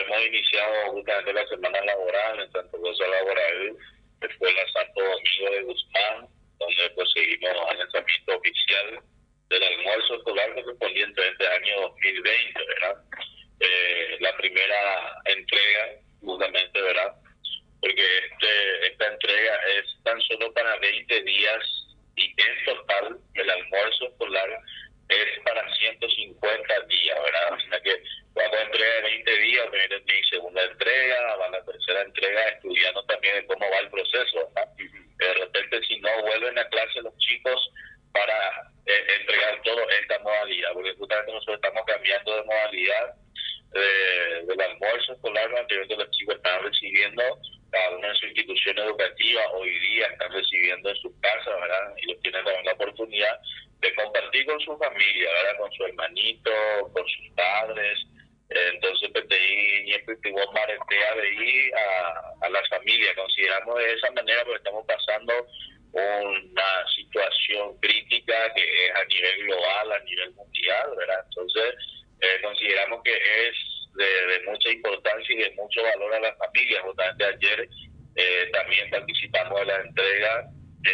hemos iniciado justamente la semana laboral en Santa Rosa Laboral, Escuela Santo Domingo de Guzmán, donde pues seguimos el lanzamiento oficial del almuerzo escolar correspondiente a este año 2020, ¿verdad? La primera entrega, justamente, ¿verdad? Porque esta entrega es tan solo para 20 días y en total el almuerzo escolar es para 150 días, ¿verdad? O sea que vamos a entrega de 20 días, viene mi segunda entrega, va la tercera entrega, estudiando también de cómo va el proceso, ¿verdad? De repente, si no vuelven a clase los chicos para entregar todo en esta modalidad, porque justamente nosotros estamos cambiando de modalidad del almuerzo escolar anterior que los chicos estaban recibiendo cada una de sus instituciones educativas, hoy día están recibiendo en sus casas, ¿verdad? Y ellos tienen también la oportunidad de compartir con su familia, ¿verdad? Con su hermanito, con sus padres. Entonces, PTI y vos maretea de ir a la familia. Consideramos de esa manera porque estamos pasando una situación crítica que es a nivel global, a nivel mundial, ¿verdad? Entonces, consideramos que es de mucha importancia y de mucho valor a las familias. Justamente ayer también participamos de la entrega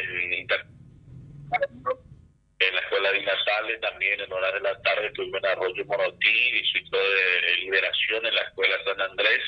en la escuela de Natales, también en horas de la tarde estuvimos en Arroyo Morotí, distrito de Liberación, en la escuela San Andrés.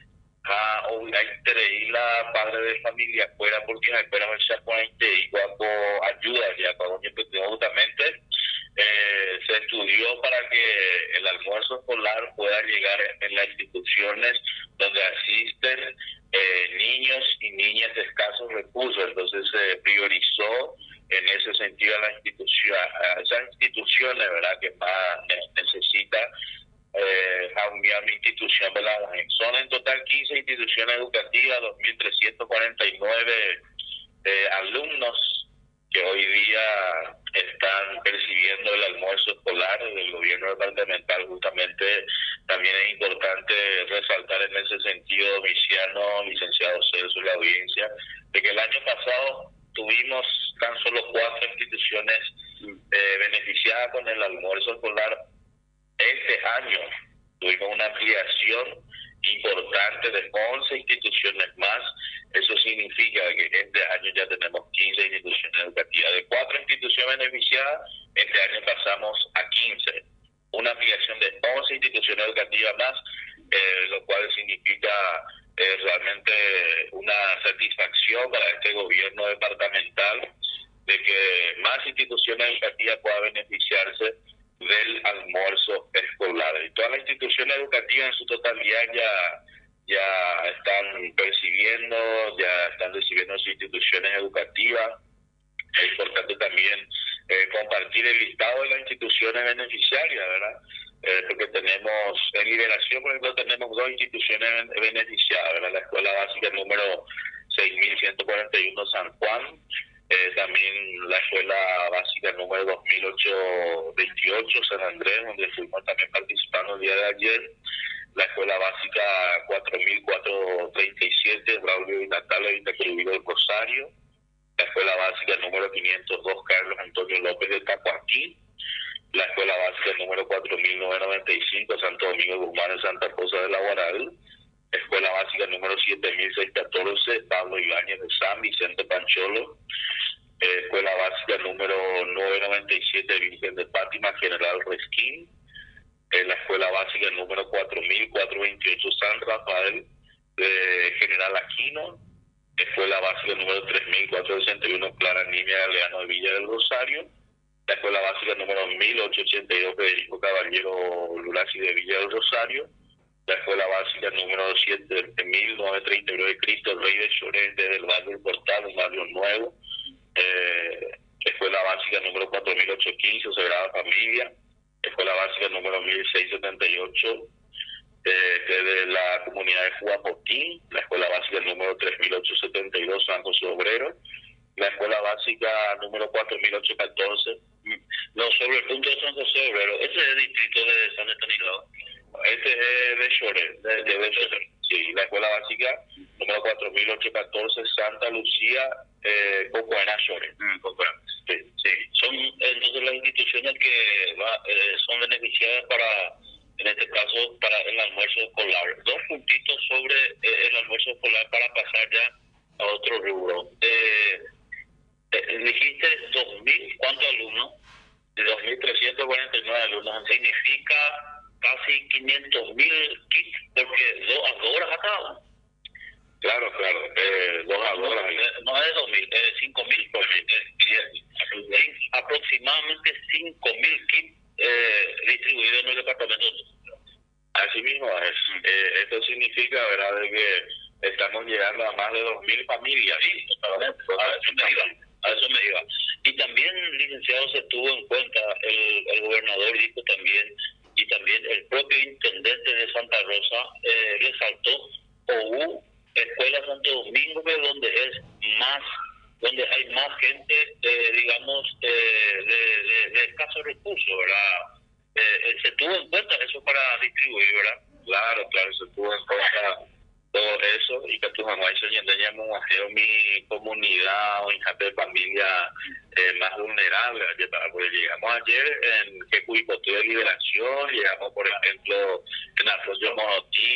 Hay la padre de familia fuera porque la escuela y cuando ayuda ya cuando justamente se estudió para que el almuerzo escolar pueda llegar en las instituciones donde asisten niños y niñas de escasos recursos. Entonces se priorizó en ese sentido a esas instituciones, ¿verdad?, que más necesita a mi institución, ¿verdad? Son en total 15 instituciones educativas, 2.349 alumnos que hoy día están percibiendo el almuerzo escolar del gobierno departamental. Justamente también es importante resaltar en ese sentido, Domiciano, licenciado Celso, la audiencia, de que el año pasado tuvimos tan solo 4 instituciones beneficiadas con el almuerzo escolar. Este año tuvimos una ampliación importante de 11 instituciones más. Eso significa que este año ya tenemos 15 instituciones educativas. De 4 instituciones beneficiadas, este año pasamos a 15. Una ampliación de 11 instituciones educativas más, lo cual significa realmente una satisfacción para este gobierno departamental de que más instituciones educativas puedan beneficiarse del almuerzo escolar. Y todas las instituciones educativas en su totalidad ya están percibiendo, ya están recibiendo sus instituciones educativas. Es importante también compartir el listado de las instituciones beneficiarias, ¿verdad? Porque tenemos, en Liberación, por ejemplo, tenemos 2 instituciones beneficiadas, ¿verdad? La escuela básica número 6.141 San Juan, también la escuela básica número 2028 San Andrés, donde estuvimos también participando el día de ayer, la escuela básica 4437 Braulio y Natalia Vitacurubiro del Rosario, la escuela básica número 502 Carlos Antonio López de Tacuaquí, la escuela básica número 4995 Santo Domingo Guzmán en Santa Rosa de Laboral, escuela básica número 7614 Pablo Ibáñez de San Vicente Pancholo, escuela básica número 997 Virgen de Fátima General Resquín, la escuela básica número 4428 San Rafael de General Aquino, escuela básica número 3461 Clara Niña Galeano de Villa del Rosario, la escuela básica número 1882 Federico Caballero Lulasi de Villa del Rosario, la escuela básica número 7939 Cristo Rey de Llorente del barrio del Portal, un barrio nuevo, escuela básica número 4815 Sagrada Familia, escuela básica número 1678 de la comunidad de Juapotín, la escuela básica número 3872 San José Obrero, la escuela básica número 4814, no, sobre el punto de San José Obrero, ese es el distrito de San Estanislao, este es de Lloret, de Lloret, sí, la escuela básica número 4814 Santa Lucía, Cocuana Lloret. Sí, sí, son entonces las instituciones que son beneficiadas para, en este caso, para el almuerzo escolar. 2 Esto significa, ¿verdad?, de que estamos llegando a más de 2.000 familias. Sí, totalmente. A eso me iba. Y también, licenciado, se tuvo en cuenta, el gobernador dijo también, y también el propio intendente de Santa Rosa resaltó, OU, Escuela Santo Domingo, que donde hay más gente, digamos, de escasos recursos, ¿verdad? Se tuvo en cuenta eso para distribuir, ¿verdad? Claro, se tuvo en cuenta todo eso, y que tu mamá hizo teníamos mi comunidad o de familia más vulnerable, porque llegamos ayer en que Cuicotué de Liberación, llegamos por ejemplo en Arroyo Monotí,